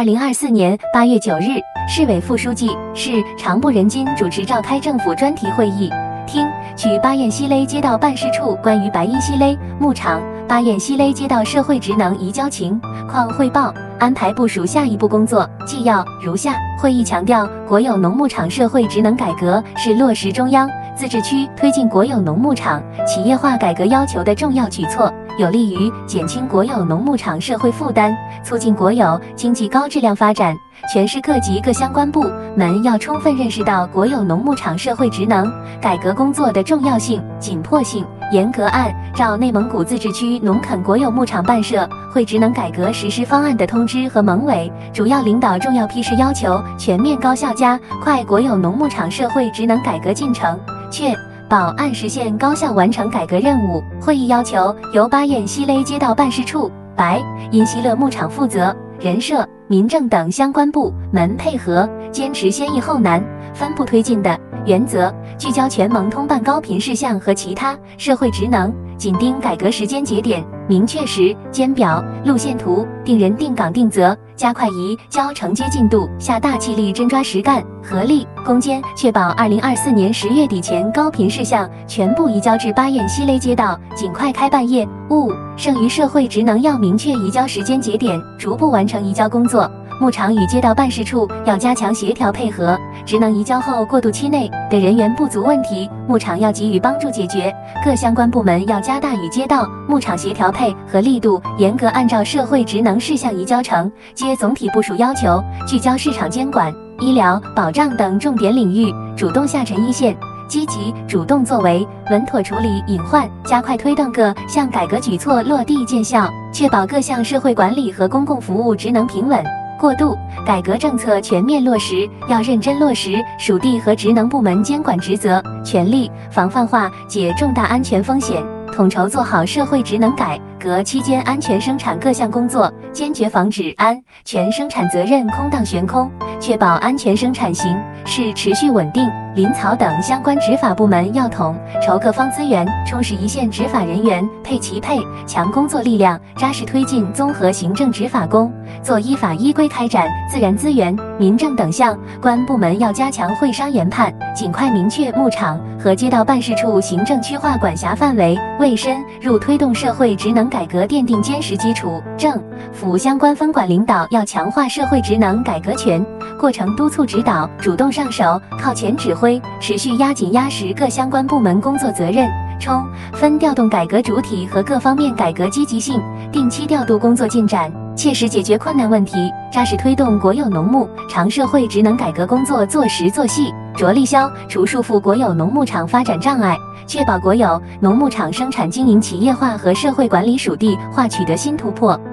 2024年8月9日，市委副书记、市常部任金主持召开政府专题会议，听取巴彦西勒街道办事处关于白音西勒牧场巴彦西勒街道社会职能移交情况汇报，安排部署下一步工作纪要如下。会议强调，国有农牧场社会职能改革是落实中央、自治区推进国有农牧场企业化改革要求的重要举措，有利于减轻国有农牧场社会负担，促进国有经济高质量发展。全市各级各相关部门要充分认识到国有农牧场社会职能改革工作的重要性、紧迫性，严格按照内蒙古自治区农垦国有牧场办社会职能改革实施方案的通知和蒙委主要领导重要批示要求，全面高效加快国有农牧场社会职能改革进程，确保按实现高效完成改革任务。会议要求由巴彦西勒街道办事处、白音西勒牧场负责人社、民政等相关部门配合，坚持先易后难、分步推进的原则，聚焦全蒙通办高频事项和其他社会职能，紧盯改革时间节点，明确时间表、路线图，定人定岗定责，加快移交承接进度，下大气力真抓实干，合力攻坚，确保2024年10月底前高频事项全部移交至巴彦西勒街道，尽快开办业务。剩余社会职能要明确移交时间节点，逐步完成移交工作。牧场与街道办事处要加强协调配合，职能移交后过渡期内的人员不足问题，牧场要给予帮助解决。各相关部门要加大与街道、牧场协调配合力度，严格按照社会职能事项移交承接总体部署要求，聚焦市场监管、医疗保障等重点领域，主动下沉一线，积极主动作为，稳妥处理隐患，加快推动各项改革举措落地见效，确保各项社会管理和公共服务职能平稳过渡，改革政策全面落实，要认真落实属地和职能部门监管职责，全力防范化解重大安全风险，统筹做好社会职能改革期间安全生产各项工作，坚决防止安全生产责任空荡悬空，确保安全生产形势持续稳定。林草等相关执法部门要统筹各方资源，充实一线执法人员，配齐配强工作力量，扎实推进综合行政执法工作，依法依规开展。自然资源、民政等相关部门要加强会商研判，尽快明确牧场和街道办事处行政区划管辖范围，为深入推动社会职能改革奠定坚实基础。政府相关分管领导要强化社会职能改革全过程督促指导，主动上手，靠前指挥，持续压紧压实各相关部门工作责任，充分调动改革主体和各方面改革积极性，定期调度工作进展，切实解决困难问题，扎实推动国有农牧场社会职能改革工作做实做细，着力消除束缚国有农牧场发展障碍，确保国有农牧场生产经营企业化和社会管理属地化取得新突破。